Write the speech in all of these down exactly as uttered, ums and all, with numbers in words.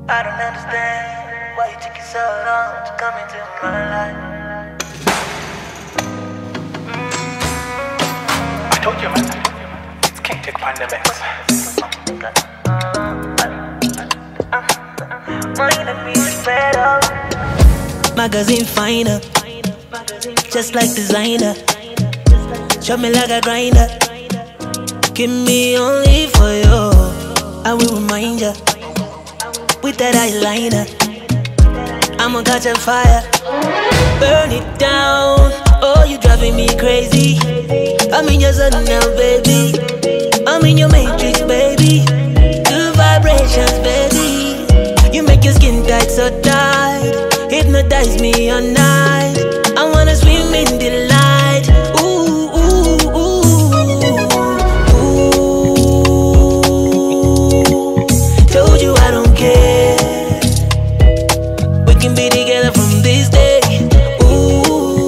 I don't understand why you took it so long to come into my life. I told you, man. It's can't take pandemics. Magazine finer, just like designer. Shop me like a grinder. Give me only for you. I will remind ya with that eyeliner. I'ma catch a fire, burn it down. Oh, you driving me crazy. I'm in your zone now, baby. I'm in your matrix, baby. Good vibrations, baby. You make your skin tight, so tight. Hypnotize me all night. I wanna swim in the light. Ooh, ooh, ooh, ooh. Told you I don't care. We can be together from this day. Ooh.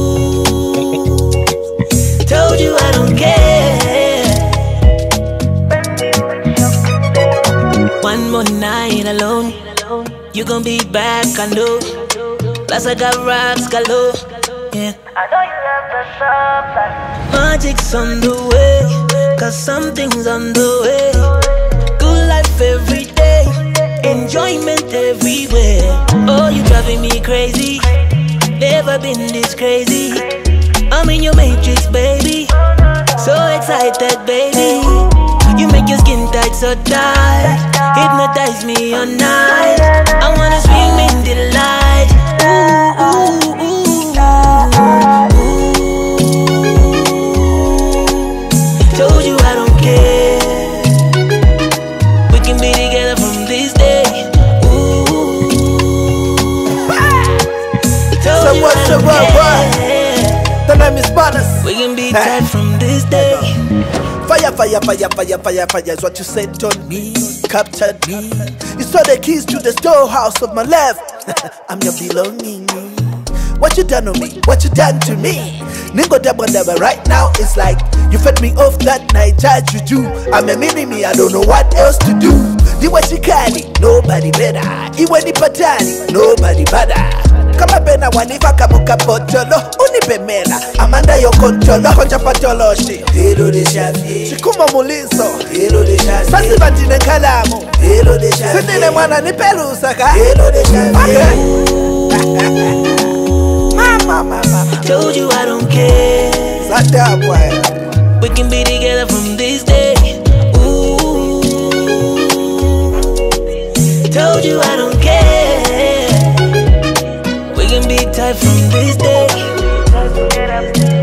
Told you I don't care. One more night alone. You gon' be back, I know. Plus I got rocks galore, yeah. I know you love the sunlight. Magic's on the way, cause something's on the way. Good life every day, enjoyment everywhere. Oh, you driving me crazy. Never been this crazy. I'm in your matrix, baby. So excited, baby. You make your skin tight, so tight. Hypnotize me all night. I wanna swim in the light. Ooh, ooh, ooh, ooh. Told you I don't care. We can be together from this day. Ooh. Told so you what's I the don't word, care. The name is Bonus. We can be tight from this day. Fire, fire, fire, fire, fire, fire is what you sent on me, captured me. You saw the keys to the storehouse of my life. I'm your belonging. What you done to me? What you done to me? Ningo dabo dabo right now it's like you fed me off that night, charge you do. I'm a mini me, I don't know what else to do. The way she carry, nobody better. Iwe ni patani, nobody better. Kama bena wanifa kamuka potolo unipe mela amanda yo kontolo konja patolo shi hilo de shafi shikuma muliso hilo de shafi sasi bandine kalamu hilo de shafi sindine mwana ni pelu saka hilo de shafi mama mama told you I don't care. Sata boy. We can be together from this day. Ooh. Told you I don't care. We can be tight from this day.